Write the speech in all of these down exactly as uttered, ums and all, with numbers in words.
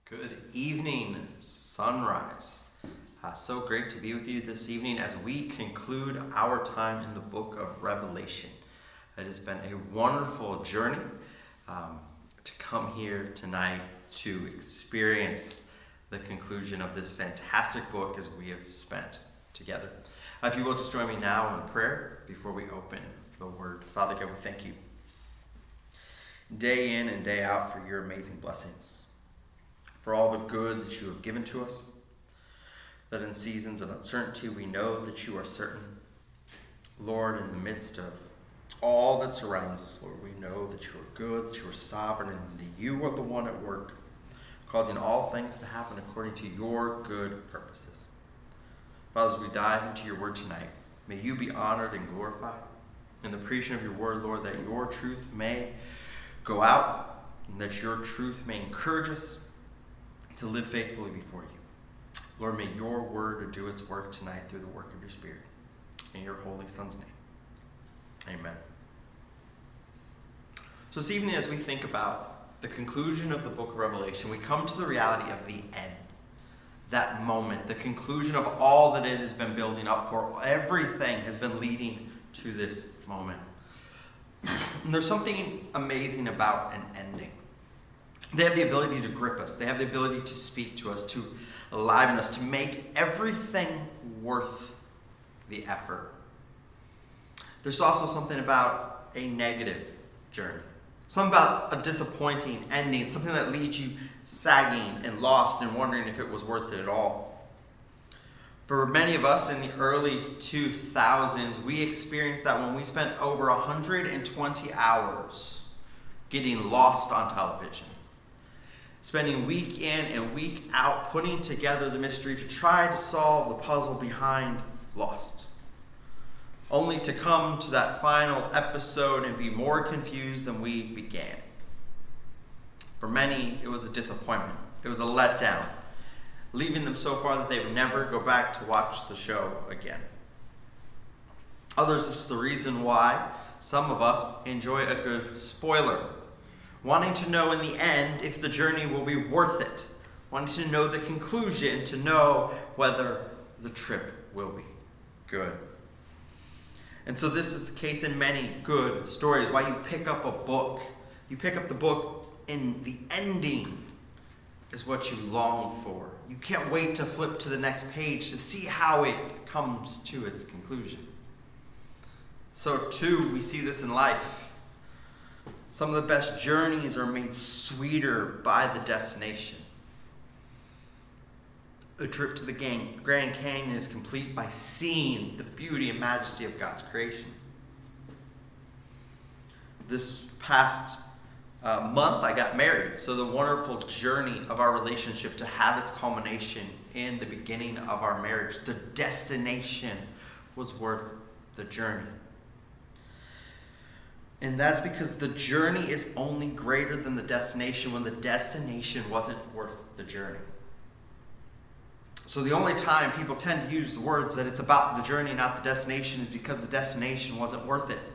Good evening, Sunrise. Uh, so great to be with you this evening as we conclude our time in the book of Revelation. It has been a wonderful journey um, to come here tonight to experience the conclusion of this fantastic book as we have spent together. Uh, if you will, just join me now in prayer before we open the Word. Father God, we thank you day in and day out for your amazing blessings, for all the good that you have given to us, that in seasons of uncertainty we know that you are certain. Lord, in the midst of all that surrounds us, Lord, we know that you are good, that you are sovereign, and that you are the one at work, causing all things to happen according to your good purposes. Father, as we dive into your word tonight, may you be honored and glorified in the preaching of your word, Lord, that your truth may go out, and that your truth may encourage us to live faithfully before you. Lord, may your word do its work tonight through the work of your Spirit. In your Holy Son's name, amen. So this evening, as we think about the conclusion of the book of Revelation, we come to the reality of the end. That moment, the conclusion of all that it has been building up for. Everything has been leading to this moment. And there's something amazing about an ending. They have the ability to grip us. They have the ability to speak to us, to enliven us, to make everything worth the effort. There's also something about a negative journey. Something about a disappointing ending. Something that leaves you sagging and lost and wondering if it was worth it at all. For many of us in the early two thousands, we experienced that when we spent over one hundred twenty hours getting lost on television. Spending week in and week out putting together the mystery to try to solve the puzzle behind Lost. Only to come to that final episode and be more confused than we began. For many, it was a disappointment. It was a letdown, leaving them so far that they would never go back to watch the show again. Others, this is the reason why some of us enjoy a good spoiler. Wanting to know in the end if the journey will be worth it. Wanting to know the conclusion, to know whether the trip will be good. And so this is the case in many good stories. Why you pick up a book. You pick up the book and the ending is what you long for. You can't wait to flip to the next page to see how it comes to its conclusion. So too, we see this in life. Some of the best journeys are made sweeter by the destination. A trip to the Grand Canyon is complete by seeing the beauty and majesty of God's creation. This past uh, month, I got married. So the wonderful journey of our relationship to have its culmination in the beginning of our marriage, the destination was worth the journey. And that's because the journey is only greater than the destination when the destination wasn't worth the journey. So the only time people tend to use the words that it's about the journey, not the destination, is because the destination wasn't worth it.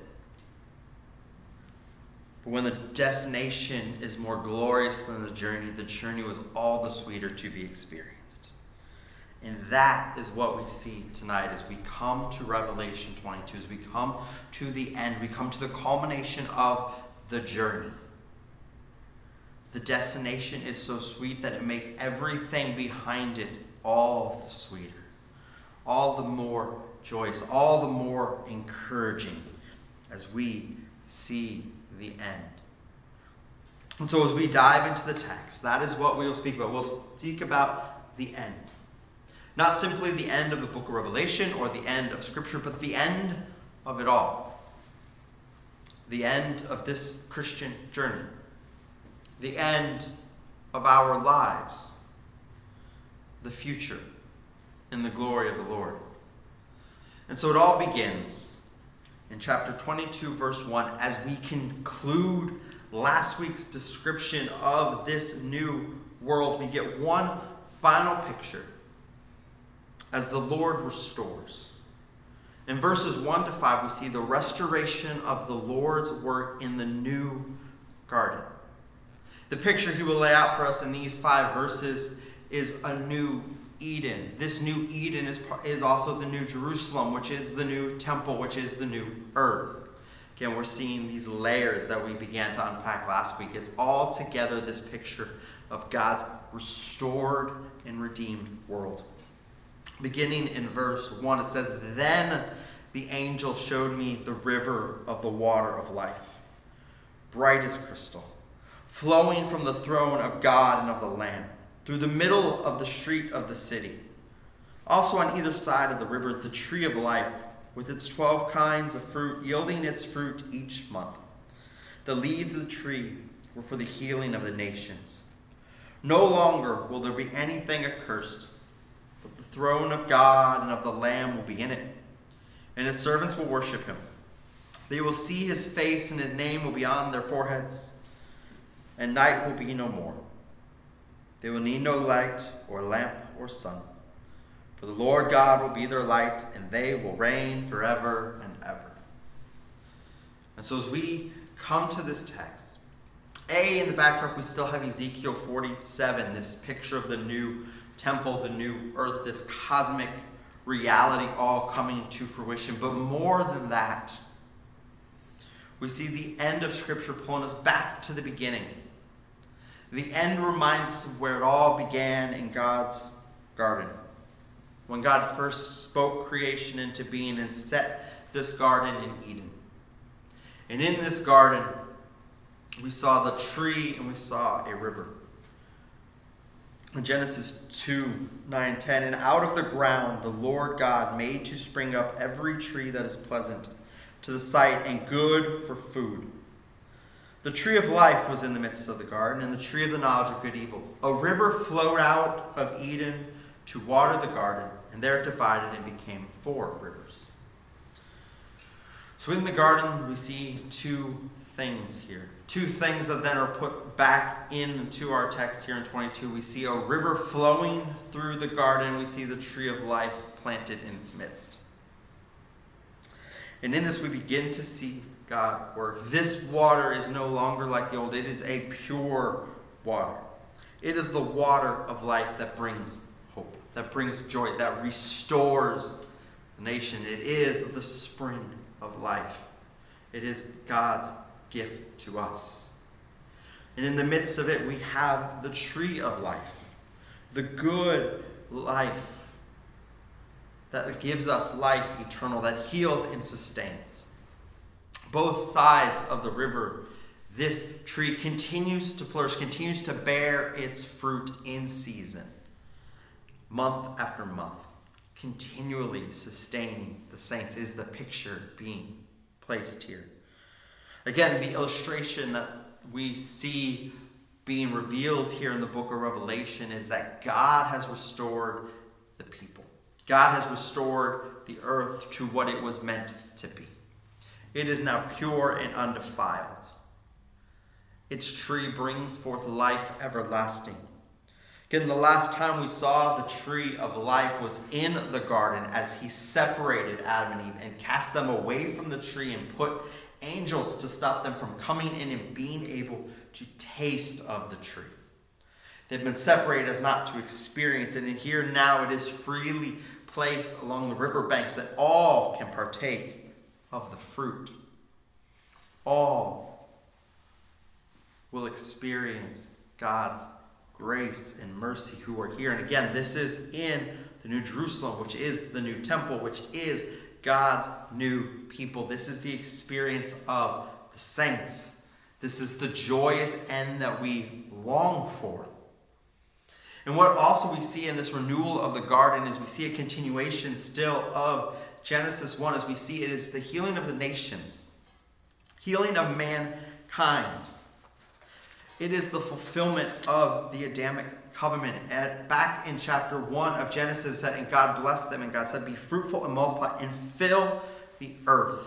But when the destination is more glorious than the journey, the journey was all the sweeter to be experienced. And that is what we see tonight as we come to Revelation twenty-two, as we come to the end, we come to the culmination of the journey. The destination is so sweet that it makes everything behind it all the sweeter, all the more joyous, all the more encouraging as we see the end. And so as we dive into the text, that is what we will speak about. We'll speak about the end. Not simply the end of the book of Revelation or the end of Scripture, but the end of it all. The end of this Christian journey. The end of our lives. The future and the glory of the Lord. And so it all begins in chapter twenty-two, verse one, as we conclude last week's description of this new world. We get one final picture as the Lord restores. In verses one to five, we see the restoration of the Lord's work in the new garden. The picture he will lay out for us in these five verses is a new Eden. This new Eden is, is also the new Jerusalem, which is the new temple, which is the new earth. Again, we're seeing these layers that we began to unpack last week. It's all together this picture of God's restored and redeemed world. Beginning in verse one, it says, "Then the angel showed me the river of the water of life, bright as crystal, flowing from the throne of God and of the Lamb, through the middle of the street of the city. Also on either side of the river, the tree of life, with its twelve kinds of fruit, yielding its fruit each month. The leaves of the tree were for the healing of the nations. No longer will there be anything accursed, but the throne of God and of the Lamb will be in it, and his servants will worship him. They will see his face, and his name will be on their foreheads, and night will be no more. They will need no light or lamp or sun, for the Lord God will be their light, and they will reign forever and ever." And so as we come to this text, A, in the backdrop, we still have Ezekiel forty-seven, this picture of the new temple, the new earth, this cosmic reality all coming to fruition. But more than that, we see the end of Scripture pulling us back to the beginning. The end reminds us of where it all began in God's garden, when God first spoke creation into being and set this garden in Eden. And in this garden, we saw the tree and we saw a river. In Genesis two, nine, ten, "And out of the ground the Lord God made to spring up every tree that is pleasant to the sight and good for food. The tree of life was in the midst of the garden, and the tree of the knowledge of good and evil. A river flowed out of Eden to water the garden, and there it divided and became four rivers." So in the garden, we see two things here. Two things that then are put back into our text here in twenty-two. We see a river flowing through the garden. We see the tree of life planted in its midst. And in this, we begin to see God work. This water is no longer like the old. It is a pure water. It is the water of life that brings hope, that brings joy, that restores the nation. It is the spring of life. It is God's gift to us. And in the midst of it, we have the tree of life, the good life that gives us life eternal, that heals and sustains. Both sides of the river, this tree continues to flourish, continues to bear its fruit in season, month after month, continually sustaining the saints is the picture being placed here. Again, the illustration that we see being revealed here in the book of Revelation is that God has restored the people. God has restored the earth to what it was meant to be. It is now pure and undefiled. Its tree brings forth life everlasting. Again, the last time we saw the tree of life was in the garden as he separated Adam and Eve and cast them away from the tree and put angels to stop them from coming in and being able to taste of the tree. They've been separated as not to experience it, and here now it is freely placed along the riverbanks that all can partake of the fruit. All will experience God's grace and mercy who are here. And again, this is in the New Jerusalem, which is the new temple, which is God's new people. This is the experience of the saints. This is the joyous end that we long for. And what also we see in this renewal of the garden is we see a continuation still of Genesis one, as we see it is the healing of the nations, healing of mankind. It is the fulfillment of the Adamic covenant. At, back in chapter one of Genesis, that and God blessed them, and God said, "Be fruitful and multiply and fill the earth."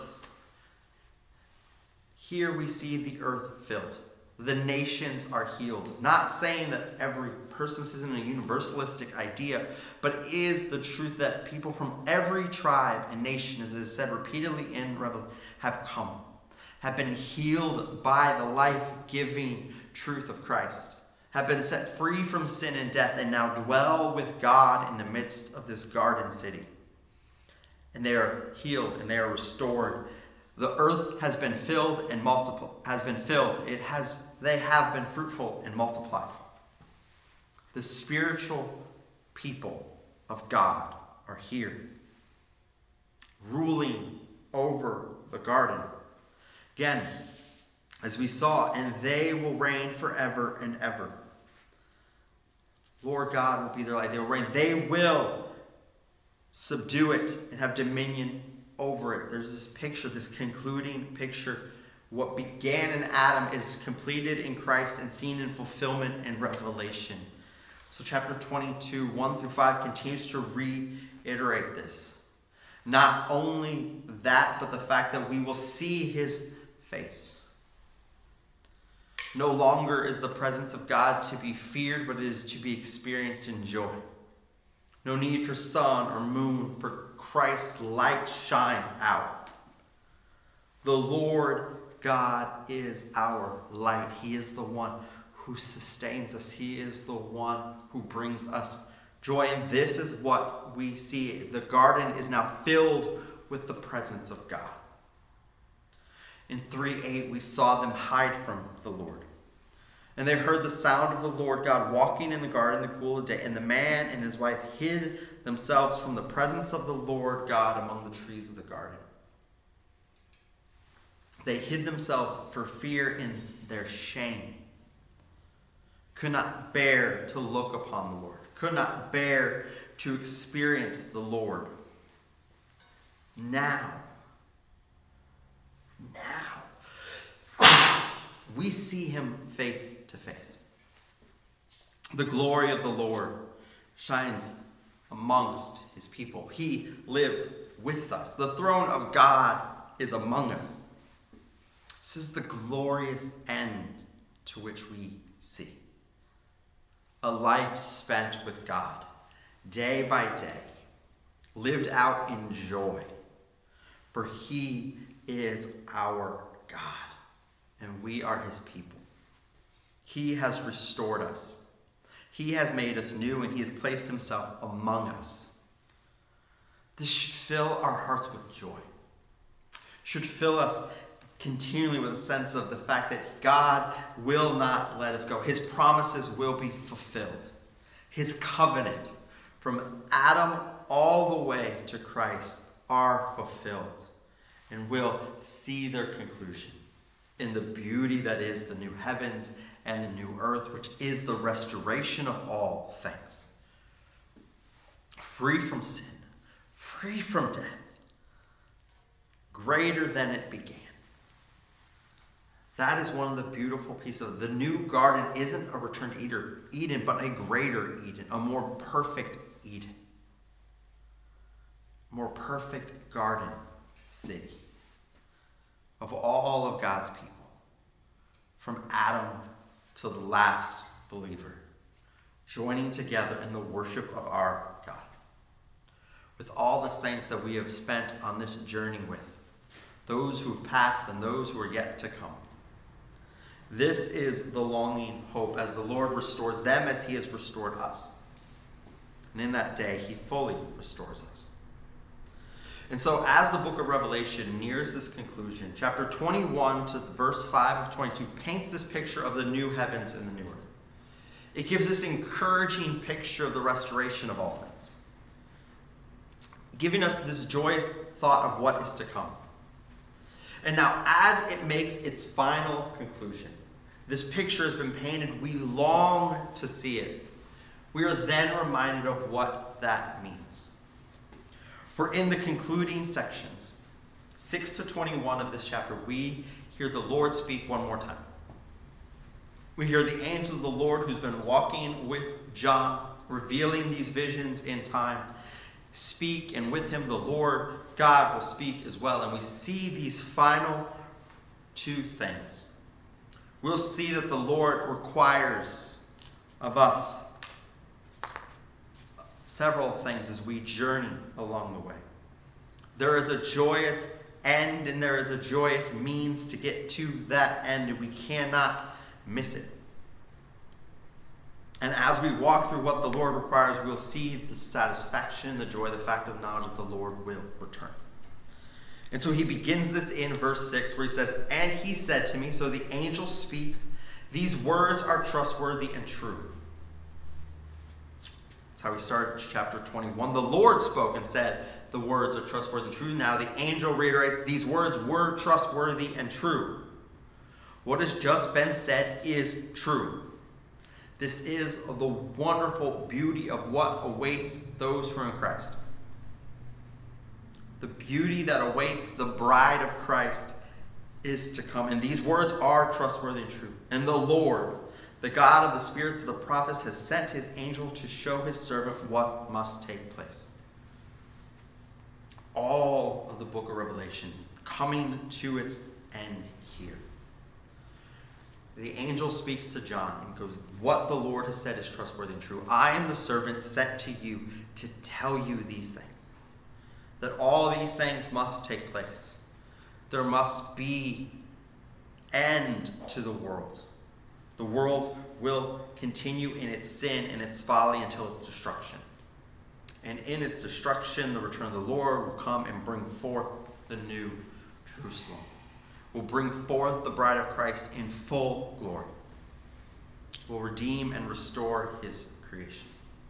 Here we see the earth filled. The nations are healed. Not saying that every person, this isn't a universalistic idea, but it is the truth that people from every tribe and nation, as it is said repeatedly in Revelation, have come. have been healed by the life-giving truth of Christ, have been set free from sin and death, and now dwell with God in the midst of this garden city. And they are healed and they are restored. The earth has been filled and multiple has been filled. It has they have been fruitful and multiplied. The spiritual people of God are here, ruling over the garden. Again, as we saw, and they will reign forever and ever. Lord God will be their light. They will reign. They will subdue it and have dominion over it. There's this picture, this concluding picture. What began in Adam is completed in Christ and seen in fulfillment and revelation. So chapter twenty-two, one through five continues to reiterate this. Not only that, but the fact that we will see his face. No longer is the presence of God to be feared, but it is to be experienced in joy. No need for sun or moon, for Christ's light shines out. The Lord God is our light. He is the one who sustains us. He is the one who brings us joy. And this is what we see. The garden is now filled with the presence of God. In three eight, we saw them hide from the Lord. And they heard the sound of the Lord God walking in the garden in the cool of the day. And the man and his wife hid themselves from the presence of the Lord God among the trees of the garden. They hid themselves for fear in their shame. Could not bear to look upon the Lord. Could not bear to experience the Lord. Now, now, we see him face to face. The glory of the Lord shines amongst his people. He lives with us. The throne of God is among us. This is the glorious end to which we see. A life spent with God, day by day, lived out in joy. For he is our God, and we are his people. He has restored us. He has made us new, and he has placed himself among us. This should fill our hearts with joy. Should fill us continually with a sense of the fact that God will not let us go. His promises will be fulfilled. His covenant from Adam all the way to Christ are fulfilled and will see their conclusion in the beauty that is the new heavens and the new earth, which is the restoration of all things. Free from sin, free from death, greater than it began. That is one of the beautiful pieces of it. The new garden isn't a return to Eden, but a greater Eden, a more perfect Eden. More perfect garden city of all of God's people, from Adam to the last believer, joining together in the worship of our God. With all the saints that we have spent on this journey with, those who have passed and those who are yet to come. This is the longing hope as the Lord restores them as he has restored us. And in that day, he fully restores us. And so as the book of Revelation nears this conclusion, chapter twenty-one to verse five of twenty-two paints this picture of the new heavens and the new earth. It gives this encouraging picture of the restoration of all things, giving us this joyous thought of what is to come. And now as it makes its final conclusion, this picture has been painted. We long to see it. We are then reminded of what that means. For in the concluding sections, six to twenty-one of this chapter, we hear the Lord speak one more time. We hear the angel of the Lord who's been walking with John, revealing these visions in time, speak, and with him the Lord God will speak as well. And we see these final two things. We'll see that the Lord requires of us several things as we journey along the way. There is a joyous end, and there is a joyous means to get to that end, and we cannot miss it. And as we walk through what the Lord requires, we'll see the satisfaction, the joy, the fact of knowledge that the Lord will return. And so he begins this in verse six where he says, "And he said to me," so the angel speaks, "these words are trustworthy and true." That's how we start chapter twenty-one. "The Lord spoke and said, the words are trustworthy and true." Now the angel reiterates, these words were trustworthy and true. What has just been said is true. This is the wonderful beauty of what awaits those who are in Christ. The beauty that awaits the bride of Christ is to come. And these words are trustworthy and true. "And the Lord, the God of the spirits of the prophets, has sent his angel to show his servant what must take place." All of the book of Revelation coming to its end here. The angel speaks to John and goes, "What the Lord has said is trustworthy and true. I am the servant sent to you to tell you these things." That all these things must take place. There must be end to the world. The world will continue in its sin and its folly until its destruction. And in its destruction, the return of the Lord will come and bring forth the new Jerusalem. Will bring forth the bride of Christ in full glory. Will redeem and restore his creation.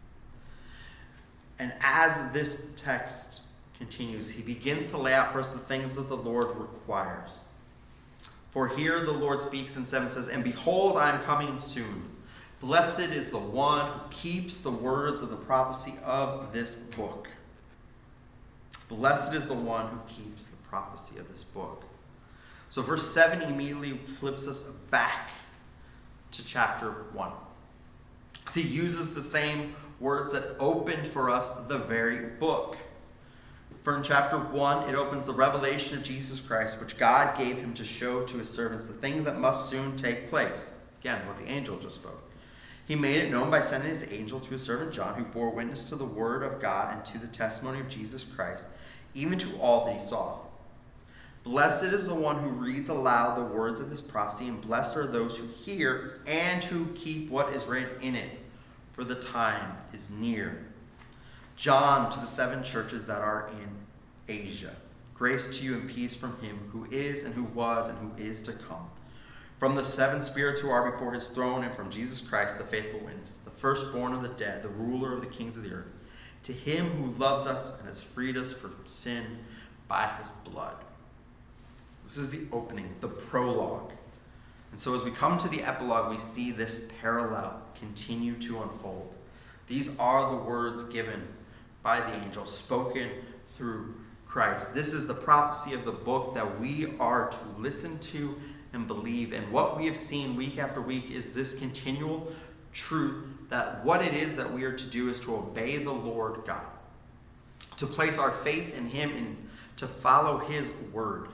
And as this text continues, he begins to lay out for us the things that the Lord requires. For here the Lord speaks in seven, says, "And behold, I am coming soon. Blessed is the one who keeps the words of the prophecy of this book." Blessed is the one who keeps the prophecy of this book. So verse seven immediately flips us back to chapter one. So he uses the same words that opened for us the very book. For in chapter one, it opens the revelation of Jesus Christ, which God gave him to show to his servants the things that must soon take place. Again, what the angel just spoke. He made it known by sending his angel to his servant John, who bore witness to the word of God and to the testimony of Jesus Christ, even to all that he saw. Blessed is the one who reads aloud the words of this prophecy, and blessed are those who hear and who keep what is written in it, for the time is near. John, to the seven churches that are in Asia. Grace to you and peace from him who is and who was and who is to come. From the seven spirits who are before his throne, and from Jesus Christ, the faithful witness, the firstborn of the dead, the ruler of the kings of the earth. To him who loves us and has freed us from sin by his blood. This is the opening, the prologue. And so as we come to the epilogue, we see this parallel continue to unfold. These are the words given by the angel, spoken through Christ. This is the prophecy of the book that we are to listen to and believe. And what we have seen week after week is this continual truth that what it is that we are to do is to obey the Lord God, to place our faith in him and to follow his word.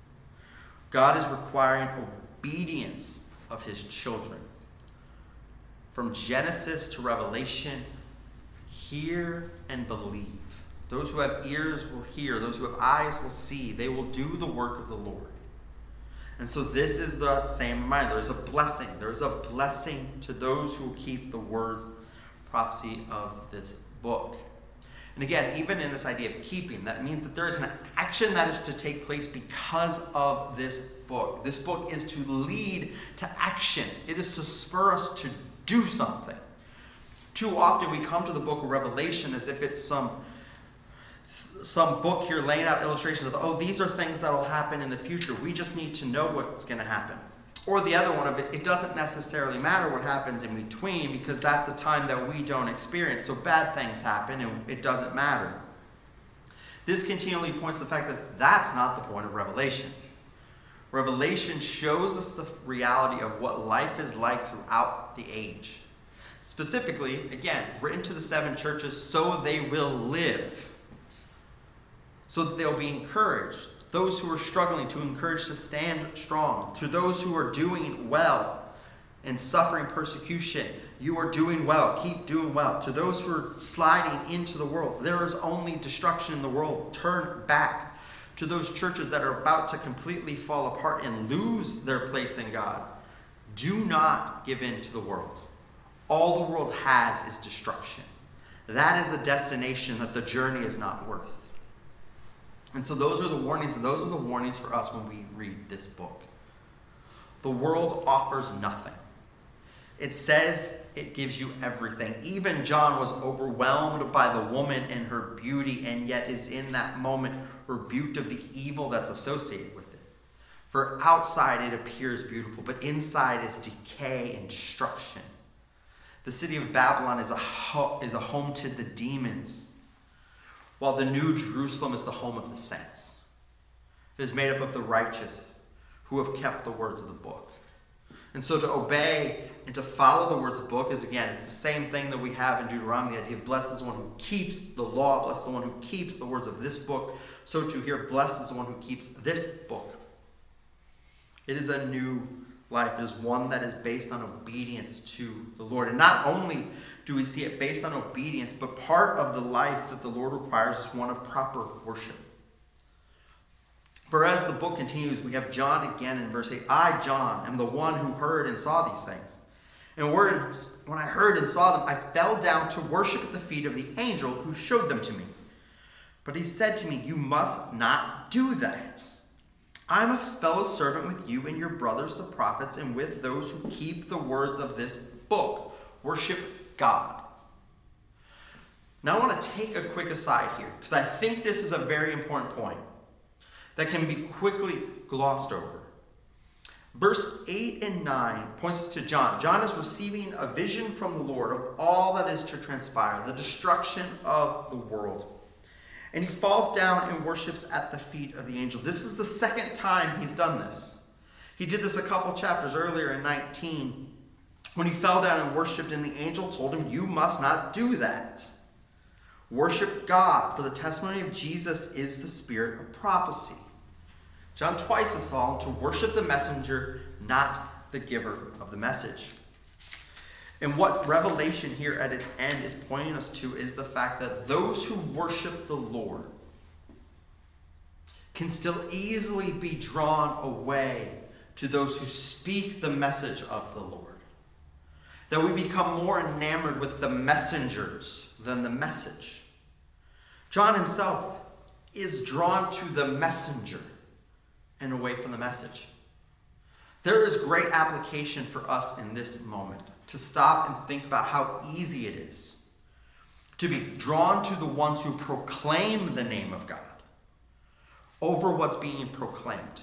God is requiring obedience of his children. From Genesis to Revelation, hear and believe. Those who have ears will hear. Those who have eyes will see. They will do the work of the Lord. And so this is the same reminder. There's a blessing. There's a blessing to those who keep the words, prophecy of this book. And again, even in this idea of keeping, that means that there is an action that is to take place because of this book. This book is to lead to action. It is to spur us to do something. Too often we come to the book of Revelation as if it's some, some book here laying out illustrations of, oh, these are things that will happen in the future. We just need to know what's going to happen. Or the other one of it, it doesn't necessarily matter what happens in between because that's a time that we don't experience. So bad things happen and it doesn't matter. This continually points to the fact that that's not the point of Revelation. Revelation shows us the reality of what life is like throughout the age. Specifically, again, written to the seven churches so they will live. So that they'll be encouraged. Those who are struggling, to encourage to stand strong. To those who are doing well and suffering persecution, you are doing well. Keep doing well. To those who are sliding into the world, there is only destruction in the world. Turn back. to those churches that are about to completely fall apart and lose their place in God, do not give in to the world. All the world has is destruction. That is a destination that the journey is not worth. And so those are the warnings, and those are the warnings for us when we read this book. The world offers nothing. It says it gives you everything. Even John was overwhelmed by the woman and her beauty, and yet is in that moment rebuked of the evil that's associated with it. For outside it appears beautiful, but inside is decay and destruction. The city of Babylon is a, ho- is a home to the demons, while the New Jerusalem is the home of the saints. It is made up of the righteous who have kept the words of the book. And so to obey and to follow the words of the book is, again, it's the same thing that we have in Deuteronomy. The idea of blessed is the one who keeps the law, blessed is the one who keeps the words of this book. So to here, blessed is the one who keeps this book. It is a new life. It is one that is based on obedience to the Lord. And not only do we see it based on obedience, but part of the life that the Lord requires is one of proper worship. For as the book continues, we have John again in verse eight. I, John, am the one who heard and saw these things. And when I heard and saw them, I fell down to worship at the feet of the angel who showed them to me. But he said to me, you must not do that. I am a fellow servant with you and your brothers, the prophets, and with those who keep the words of this book. Worship God. Now I want to take a quick aside here, because I think this is a very important point that can be quickly glossed over. Verse eight and nine points us to John. John is receiving a vision from the Lord of all that is to transpire, the destruction of the world. And he falls down and worships at the feet of the angel. This is the second time he's done this. He did this a couple chapters earlier in nineteen, when he fell down and worshipped, and the angel told him, you must not do that. Worship God, for the testimony of Jesus is the spirit of prophecy. John twice has called to worship the messenger, not the giver of the message. And what Revelation here at its end is pointing us to is the fact that those who worship the Lord can still easily be drawn away to those who speak the message of the Lord. That we become more enamored with the messengers than the message. John himself is drawn to the messenger and away from the message. There is great application for us in this moment to stop and think about how easy it is to be drawn to the ones who proclaim the name of God over what's being proclaimed.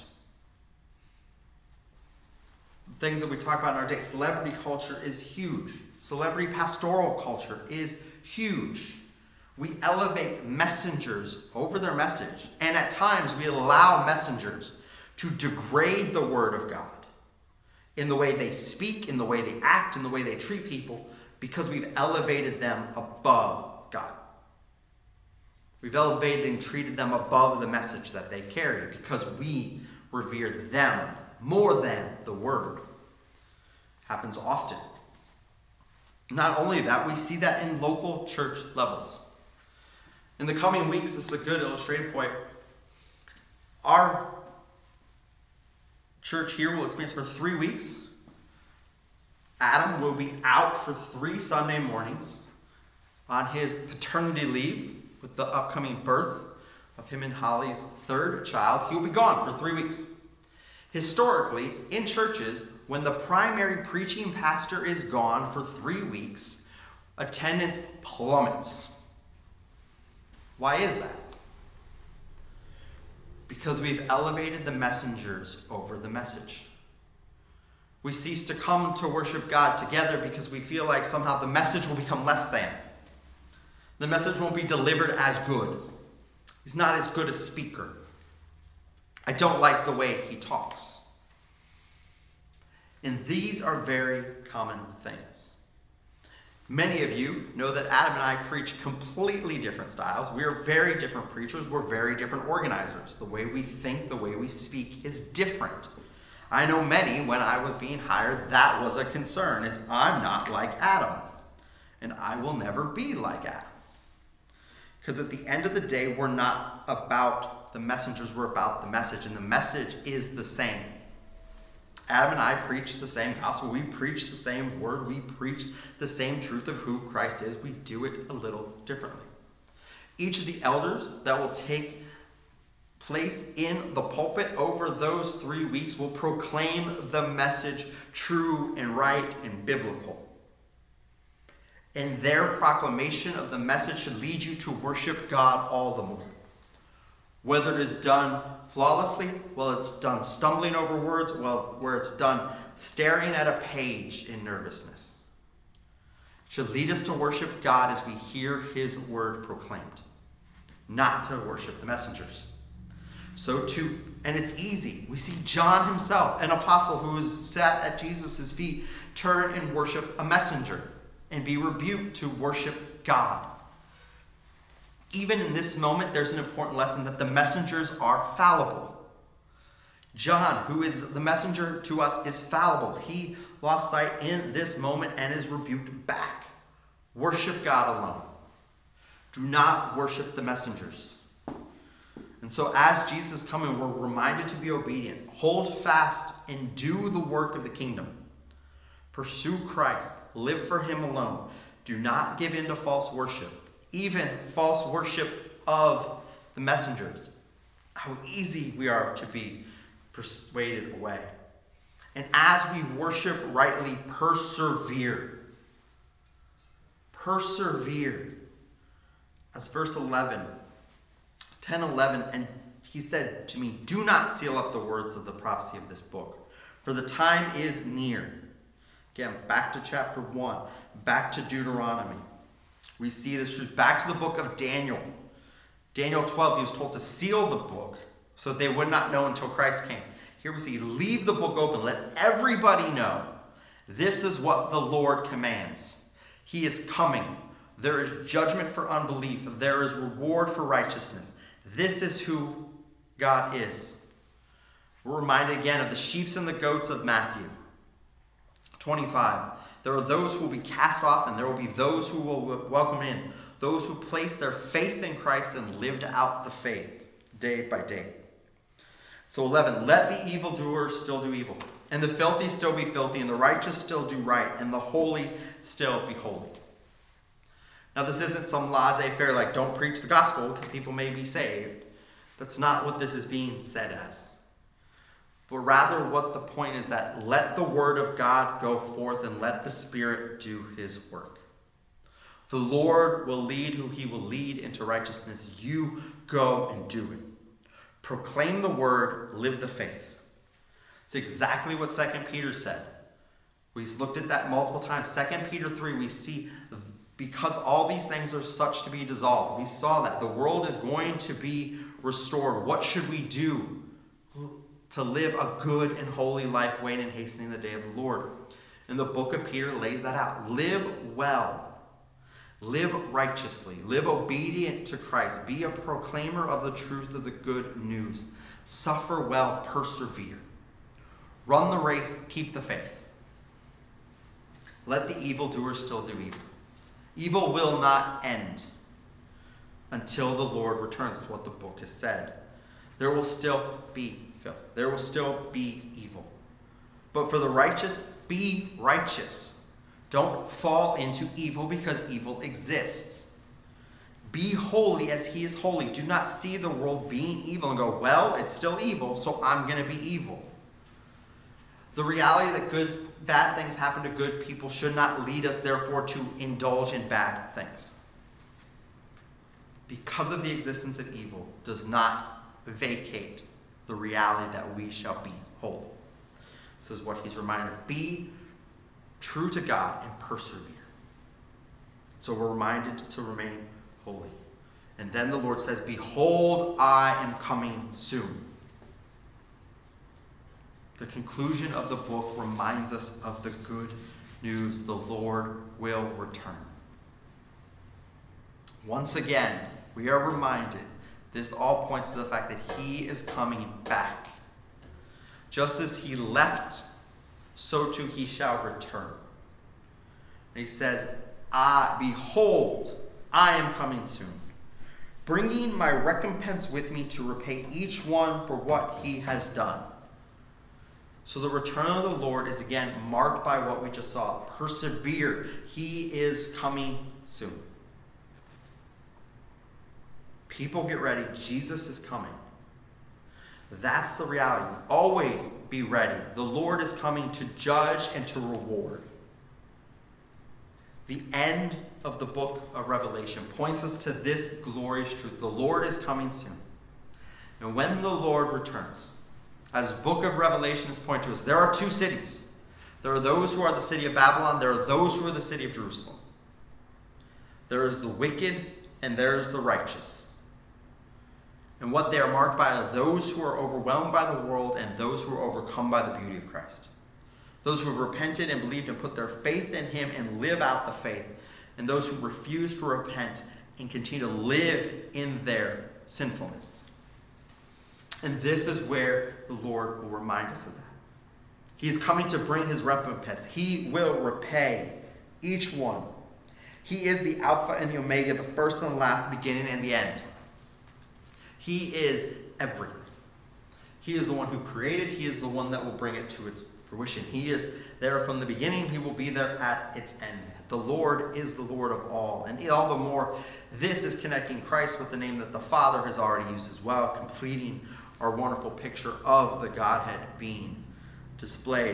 The things that we talk about in our day, celebrity culture is huge. Celebrity pastoral culture is huge. We elevate messengers over their message, and at times we allow messengers to degrade the word of God in the way they speak, in the way they act, in the way they treat people, because we've elevated them above God. We've elevated and treated them above the message that they carry because we revere them more than the word. Happens often. Not only that, we see that in local church levels. In the coming weeks, this is a good illustrated point. Our church here will experience for three weeks. Adam will be out for three Sunday mornings on his paternity leave with the upcoming birth of him and Holly's third child. He will be gone for three weeks. Historically, in churches, when the primary preaching pastor is gone for three weeks, attendance plummets. Why is that? Because we've elevated the messengers over the message. We cease to come to worship God together because we feel like somehow the message will become less than. The message won't be delivered as good. He's not as good a speaker. I don't like the way he talks. And these are very common things. Many of you know that Adam and I preach completely different styles. We are very different preachers. We're very different organizers. The way we think, the way we speak is different. I know many, when I was being hired, that was a concern, is I'm not like Adam. And I will never be like Adam. Because at the end of the day, we're not about about the messengers were about the message, and the message is the same. Adam and I preach the same gospel. We preach the same word. We preach the same truth of who Christ is. We do it a little differently. Each of the elders that will take place in the pulpit over those three weeks will proclaim the message true and right and biblical. And their proclamation of the message should lead you to worship God all the more. Whether it is done flawlessly, well, it's done stumbling over words, well, where it's done staring at a page in nervousness. It should lead us to worship God as we hear his word proclaimed, not to worship the messengers. So too, and it's easy. We see John himself, an apostle who was sat at Jesus' feet, turn and worship a messenger and be rebuked to worship God. Even in this moment, there's an important lesson that the messengers are fallible. John, who is the messenger to us, is fallible. He lost sight in this moment and is rebuked back. Worship God alone. Do not worship the messengers. And so as Jesus is coming, we're reminded to be obedient. Hold fast and do the work of the kingdom. Pursue Christ. Live for him alone. Do not give in to false worship. Even false worship of the messengers. How easy we are to be persuaded away. And as we worship rightly, persevere. Persevere. That's verse eleven. ten eleven, and he said to me, do not seal up the words of the prophecy of this book, for the time is near. Again, back to chapter one, back to Deuteronomy. We see this truth. Back to the book of Daniel. Daniel twelve, he was told to seal the book so that they would not know until Christ came. Here we see, leave the book open. Let everybody know. This is what the Lord commands. He is coming. There is judgment for unbelief. There is reward for righteousness. This is who God is. We're reminded again of the sheep and the goats of Matthew twenty-five. There are those who will be cast off, and there will be those who will welcome in. Those who place their faith in Christ and lived out the faith day by day. So eleven, let the evildoers still do evil, and the filthy still be filthy, and the righteous still do right, and the holy still be holy. Now this isn't some laissez-faire like don't preach the gospel because people may be saved. That's not what this is being said as. But rather what the point is that let the word of God go forth and let the Spirit do his work. The Lord will lead who he will lead into righteousness. You go and do it. Proclaim the word, live the faith. It's exactly what Second Peter said. We looked at that multiple times. Second Peter three, we see because all these things are such to be dissolved. We saw that the world is going to be restored. What should we do to live a good and holy life, waiting and hastening the day of the Lord? And the book of Peter lays that out. Live well. Live righteously. Live obedient to Christ. Be a proclaimer of the truth of the good news. Suffer well. Persevere. Run the race. Keep the faith. Let the evildoers still do evil. Evil will not end until the Lord returns. That's what the book has said. There will still be filth. There will still be evil. But for the righteous, be righteous. Don't fall into evil because evil exists. Be holy as he is holy. Do not see the world being evil and go, well, it's still evil, so I'm going to be evil. The reality that good, bad things happen to good people should not lead us, therefore, to indulge in bad things. Because of the existence of evil does not vacate the reality that we shall be holy. This is what he's reminded of. Be true to God and persevere. So we're reminded to remain holy. And then the Lord says, behold, I am coming soon. The conclusion of the book reminds us of the good news. The Lord will return. Once again, we are reminded, this all points to the fact that he is coming back. Just as he left, so too he shall return. And he says, ah, behold, I am coming soon. bringing my recompense with me to repay each one for what he has done. So the return of the Lord is again marked by what we just saw. Persevere. He is coming soon. People get ready. Jesus is coming. That's the reality. Always be ready. The Lord is coming to judge and to reward. The end of the book of Revelation points us to this glorious truth. The Lord is coming soon. And when the Lord returns, as the book of Revelation is pointing to us, there are two cities. There are those who are the city of Babylon. There are those who are the city of Jerusalem. There is the wicked and there is the righteous. And what they are marked by are those who are overwhelmed by the world and those who are overcome by the beauty of Christ. Those who have repented and believed and put their faith in him and live out the faith. And those who refuse to repent and continue to live in their sinfulness. And this is where the Lord will remind us of that. He is coming to bring his recompense. He will repay each one. He is the Alpha and the Omega, the first and the last, the beginning and the end. He is everything. He is the one who created. He is the one that will bring it to its fruition. He is there from the beginning. He will be there at its end. The Lord is the Lord of all. And all the more, this is connecting Christ with the name that the Father has already used as well, completing our wonderful picture of the Godhead being displayed.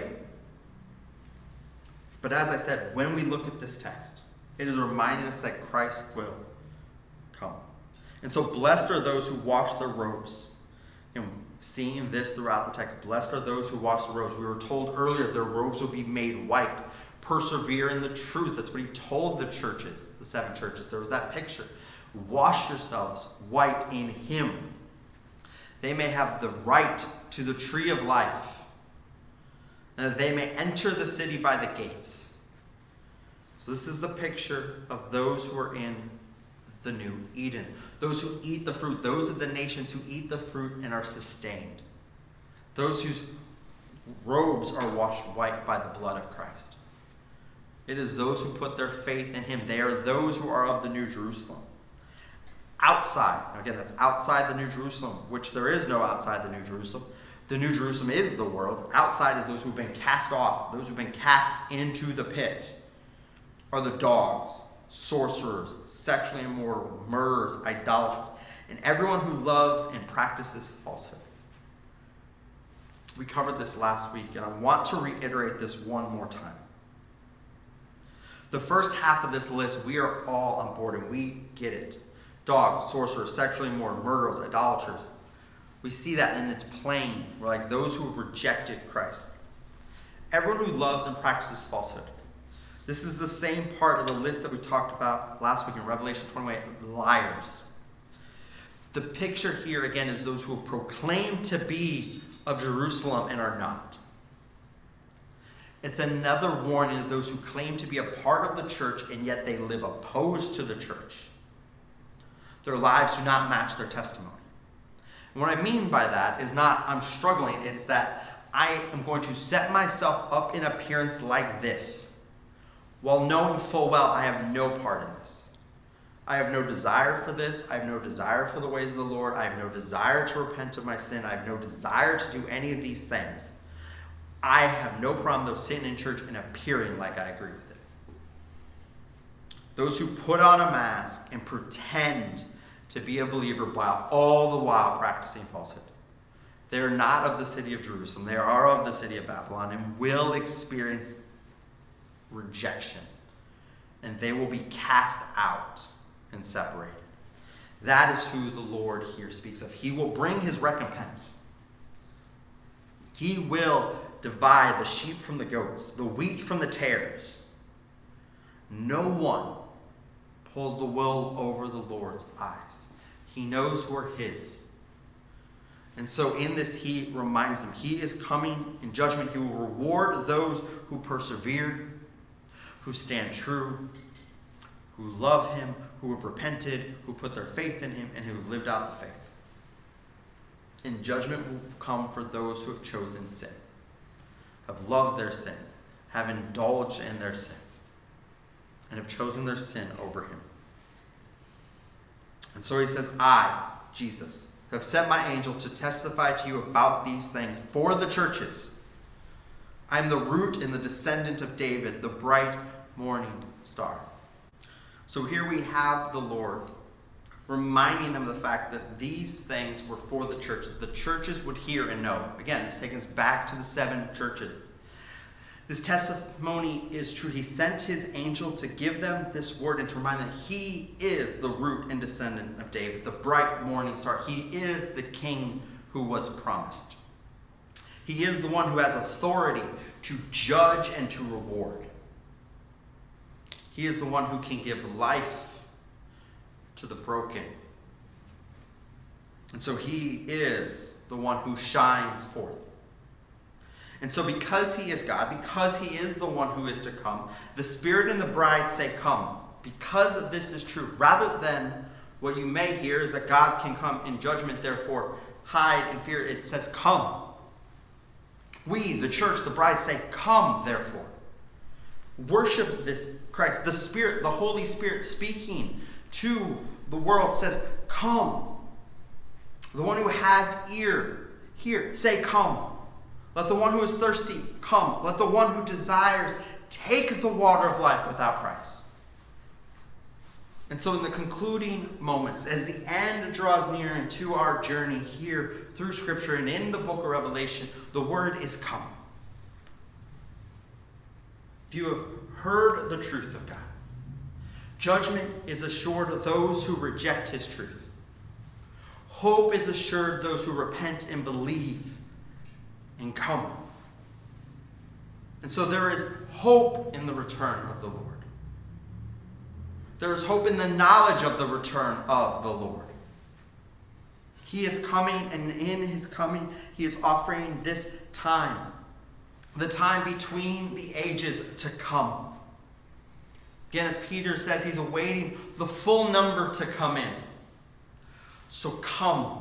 But as I said, when we look at this text, it is reminding us that Christ will come. And so blessed are those who wash their robes. And seeing this throughout the text, blessed are those who wash the robes. We were told earlier their robes will be made white. Persevere in the truth. That's what he told the churches, the seven churches. There was that picture. Wash yourselves white in him. They may have the right to the tree of life, and that they may enter the city by the gates. So this is the picture of those who are in the new Eden. Those who eat the fruit. Those of the nations who eat the fruit and are sustained. Those whose robes are washed white by the blood of Christ. It is those who put their faith in him. They are those who are of the New Jerusalem. Outside, again, that's outside the New Jerusalem, which there is no outside the New Jerusalem. The New Jerusalem is the world. Outside is those who've been cast off, those who've been cast into the pit, are the dogs, sorcerers, sexually immoral, murderers, idolaters, and everyone who loves and practices falsehood. We covered this last week, and I want to reiterate this one more time. The first half of this list, we are all on board, and we get it. Dogs, sorcerers, sexually immoral, murderers, idolaters. We see that in its plain. We're like those who have rejected Christ. Everyone who loves and practices falsehood. This is the same part of the list that we talked about last week in Revelation twenty-one, liars. The picture here again is those who proclaim to be of Jerusalem and are not. It's another warning of those who claim to be a part of the church and yet they live opposed to the church. Their lives do not match their testimony. And what I mean by that is not I'm struggling. It's that I am going to set myself up in appearance like this, while knowing full well I have no part in this. I have no desire for this. I have no desire for the ways of the Lord. I have no desire to repent of my sin. I have no desire to do any of these things. I have no problem though sitting in church and appearing like I agree with it. Those who put on a mask and pretend to be a believer while all the while practicing falsehood. They are not of the city of Jerusalem. They are of the city of Babylon and will experience rejection. And they will be cast out and separated. That is who the Lord here speaks of. He will bring his recompense. He will divide the sheep from the goats, the wheat from the tares. No one pulls the wool over the Lord's eyes. He knows who are his. And so in this, he reminds them, he is coming in judgment. He will reward those who persevere, who stand true, who love him, who have repented, who put their faith in him, and who have lived out the faith. And judgment will come for those who have chosen sin, have loved their sin, have indulged in their sin, and have chosen their sin over him. And so he says, I, Jesus, have sent my angel to testify to you about these things for the churches. I am the root and the descendant of David, the bright morning star. So here we have the Lord reminding them of the fact that these things were for the church, that the churches would hear and know. Again, this takes us back to the seven churches. This testimony is true. He sent his angel to give them this word and to remind them that he is the root and descendant of David, the bright morning star. He is the king who was promised. He is the one who has authority to judge and to reward. He is the one who can give life to the broken. And so he is the one who shines forth. And so because he is God, because he is the one who is to come, the Spirit and the bride say, come. Because this is true. Rather than what you may hear is that God can come in judgment, therefore hide in fear. It says, come. We, the church, the bride, say, come, therefore. Worship this Christ. The Spirit, the Holy Spirit speaking to the world says, come. The one who has ear, hear. Say, come. Let the one who is thirsty come. Let the one who desires take the water of life without price. And so in the concluding moments, as the end draws near into our journey here through Scripture and in the book of Revelation, the word is come. If you have heard the truth of God, judgment is assured of those who reject his truth. Hope is assured those who repent and believe and come. And so there is hope in the return of the Lord. There is hope in the knowledge of the return of the Lord. He is coming, and in his coming, he is offering this time, the time between the ages to come. Again, as Peter says, he's awaiting the full number to come in. So come.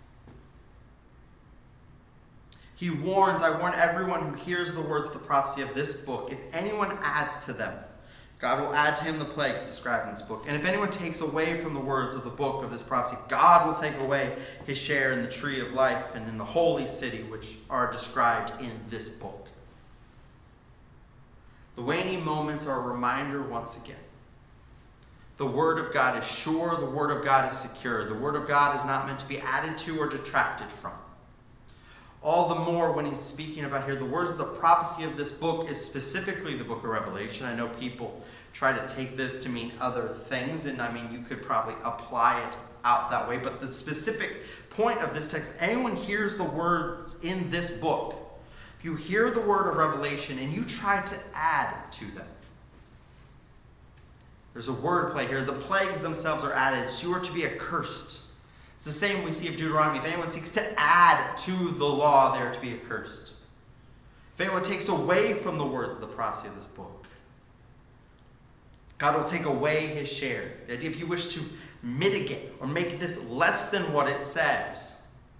He warns, I warn everyone who hears the words of the prophecy of this book, if anyone adds to them, God will add to him the plagues described in this book. And if anyone takes away from the words of the book of this prophecy, God will take away his share in the tree of life and in the holy city, which are described in this book. The waning moments are a reminder once again. The Word of God is sure. The Word of God is secure. The Word of God is not meant to be added to or detracted from. All the more when he's speaking about here, the words of the prophecy of this book is specifically the book of Revelation. I know people try to take this to mean other things, and I mean, you could probably apply it out that way. But the specific point of this text, anyone hears the words in this book, if you hear the word of Revelation and you try to add to them, there's a word play here. The plagues themselves are added. So you are to be accursed. It's the same we see of Deuteronomy. If anyone seeks to add to the law, they are to be accursed. If anyone takes away from the words of the prophecy of this book, God will take away his share. The idea, if you wish to mitigate or make this less than what it says,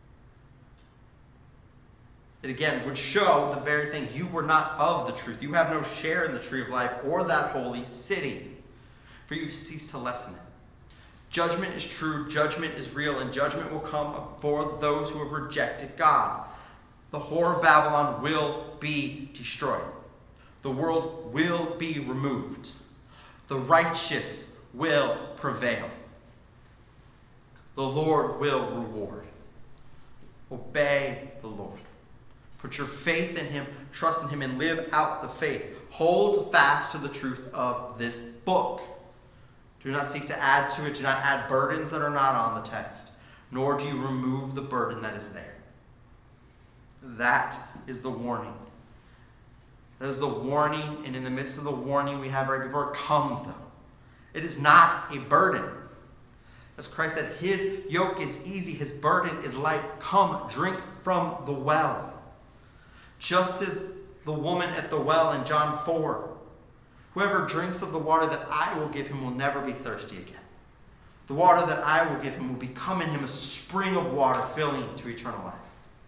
it again would show the very thing. You were not of the truth. You have no share in the tree of life or that holy city, for you cease to lessen it. Judgment is true, judgment is real, and judgment will come for those who have rejected God. The whore of Babylon will be destroyed. The world will be removed. The righteous will prevail. The Lord will reward. Obey the Lord. Put your faith in him, trust in him, and live out the faith. Hold fast to the truth of this book. Do not seek to add to it. Do not add burdens that are not on the text, nor do you remove the burden that is there. That is the warning. That is the warning, and in the midst of the warning we have right before, come though. It is not a burden. As Christ said, his yoke is easy, his burden is light. Come, drink from the well. Just as the woman at the well in John four, whoever drinks of the water that I will give him will never be thirsty again. The water that I will give him will become in him a spring of water filling to eternal life.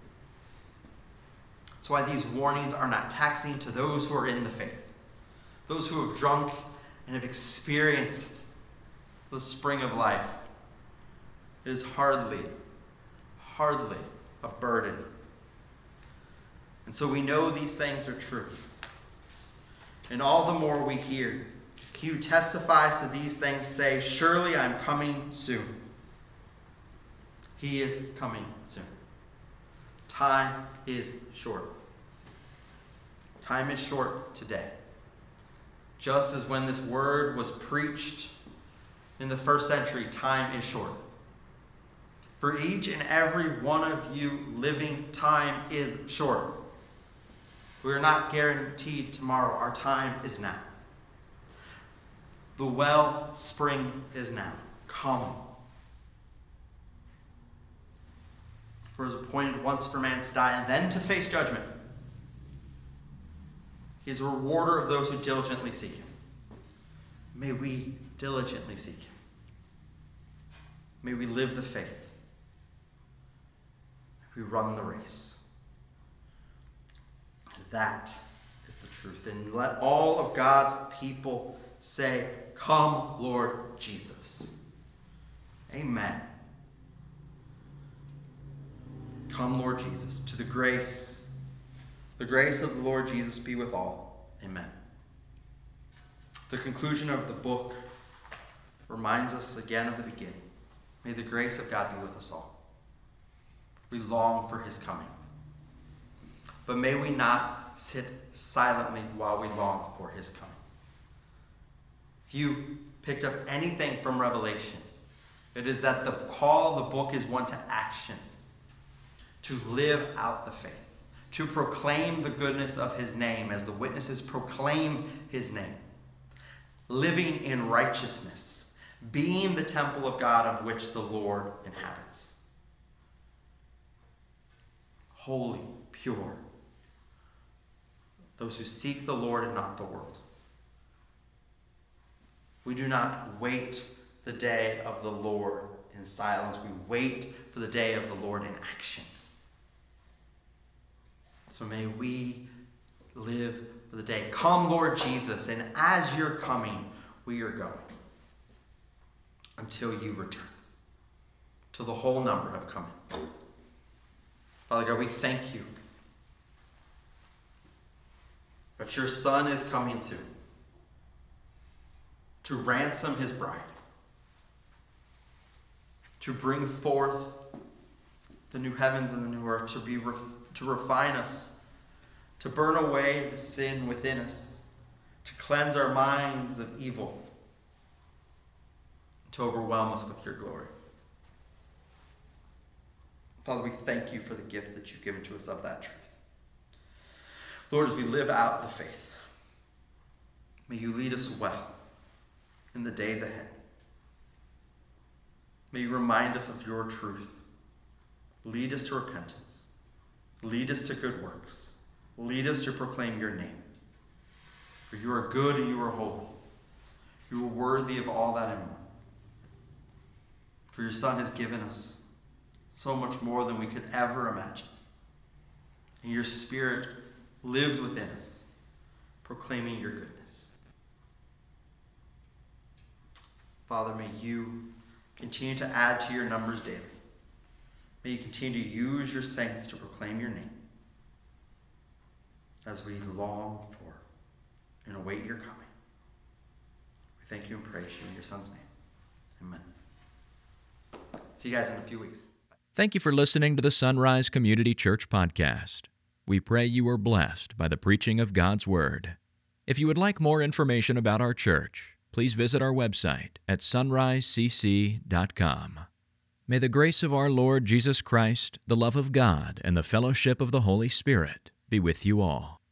That's why these warnings are not taxing to those who are in the faith. Those who have drunk and have experienced the spring of life. It is hardly, hardly a burden. And so we know these things are true. And all the more we hear, he who testifies to these things say, surely I am coming soon. He is coming soon. Time is short. Time is short today. Just as when this word was preached in the first century, time is short. For each and every one of you living, time is short. We are not guaranteed tomorrow. Our time is now. The well spring is now. Come. For it is appointed once for man to die and then to face judgment. He is a rewarder of those who diligently seek him. May we diligently seek him. May we live the faith. May we run the race. And that is the truth. And let all of God's people say, come, Lord Jesus. Amen. Come, Lord Jesus, to the grace, the grace of the Lord Jesus be with all. Amen. The conclusion of the book reminds us again of the beginning. May the grace of God be with us all. We long for his coming. But may we not sit silently while we long for his coming. If you picked up anything from Revelation, it is that the call of the book is one to action, to live out the faith, to proclaim the goodness of his name as the witnesses proclaim his name, living in righteousness, being the temple of God of which the Lord inhabits. Holy, pure, those who seek the Lord and not the world. We do not wait the day of the Lord in silence. We wait for the day of the Lord in action. So may we live for the day. Come, Lord Jesus, and as you're coming, we are going until you return, till the whole number have come in. Father God, we thank you that your Son is coming soon to ransom his bride, to bring forth the new heavens and the new earth, to be ref- to refine us, to burn away the sin within us, to cleanse our minds of evil, to overwhelm us with your glory. Father, we thank you for the gift that you've given to us of that truth. Lord, as we live out the faith, may you lead us well in the days ahead. May you remind us of your truth. Lead us to repentance. Lead us to good works. Lead us to proclaim your name. For you are good and you are holy. You are worthy of all that and more. For your Son has given us so much more than we could ever imagine. And your Spirit lives within us, proclaiming your goodness. Father, may you continue to add to your numbers daily. May you continue to use your saints to proclaim your name as we long for and await your coming. We thank you and praise you in your Son's name. Amen. See you guys in a few weeks. Thank you for listening to the Sunrise Community Church podcast. We pray you are blessed by the preaching of God's Word. If you would like more information about our church, please visit our website at sunrise c c dot com. May the grace of our Lord Jesus Christ, the love of God, and the fellowship of the Holy Spirit be with you all.